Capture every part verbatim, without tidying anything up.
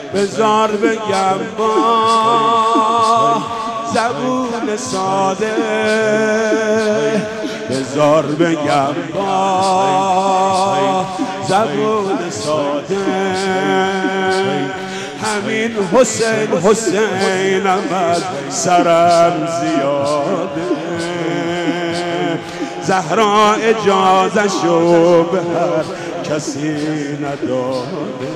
بذار بگم با زبون ساده، بذار بگم با زبون ساده، همین حسین حسینم از سرم زیاده، زهرا اجازه‌شو به هر کسی نداده،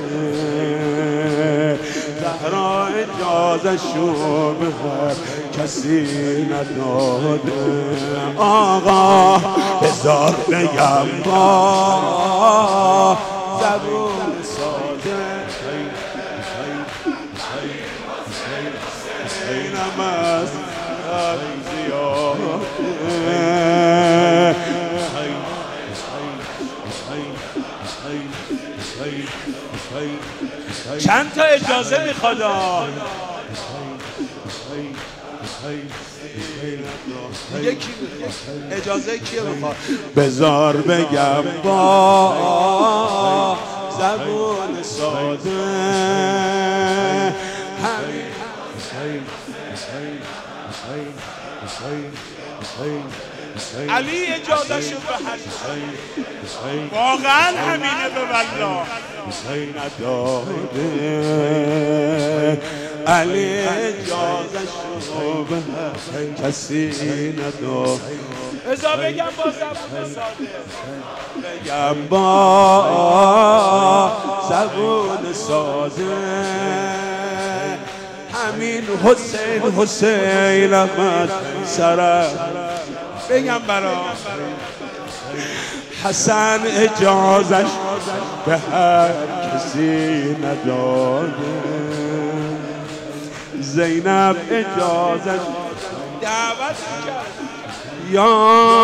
زهرا اجازه‌شو به هر کسی نداده. آقا بذار بگم با زبون ساده، حسینم از سرم زیاده، چند تا اجازه میخواد؟ دیگه کی اجازه کیه میخواد؟ بذار بگم با زبون ساده، همین علی اجازه شد به هر واقعا همینه به والله نداده، علی اجازه شد به هر کسی نداده. ازا بگم با زبون ساده، بگم با زبون ساده، همین حسین حسین احمد سرم بگم برا حسن اجازش به هر کسی نداده، زینب اجازش دعوت کرد یا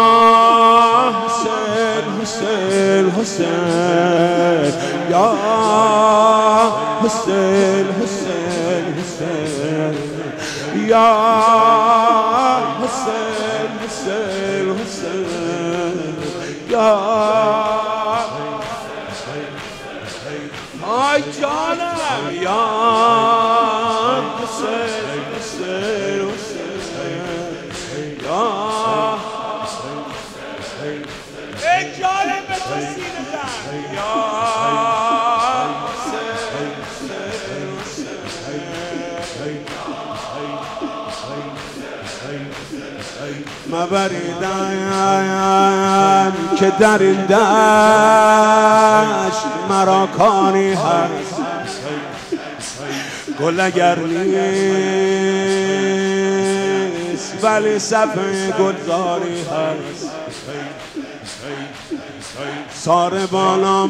حسین حسین حسین یا حسین حسین حسین یا حسین حسین حسین یا آی جانم یا حسین حسین حسین یا ای جانم به تو سینه زن یا حسین مبریدن که در این دشت مرا کاری هست، گل اگر نیست ولی صفحه گلزاری هست، سار بالا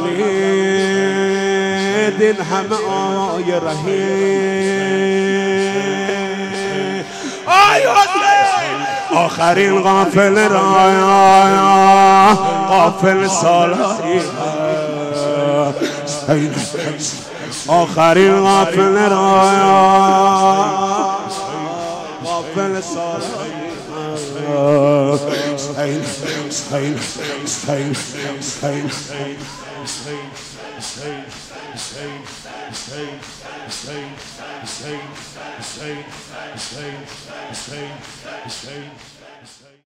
مزنید این همه آی رحیم، آی حسین آخرین قافله را قافل سالاری هست، آخرین قافله را قافل سالاری Stay, stay, stay, stay, stay, stay, stay, stay, stay, stay, stay.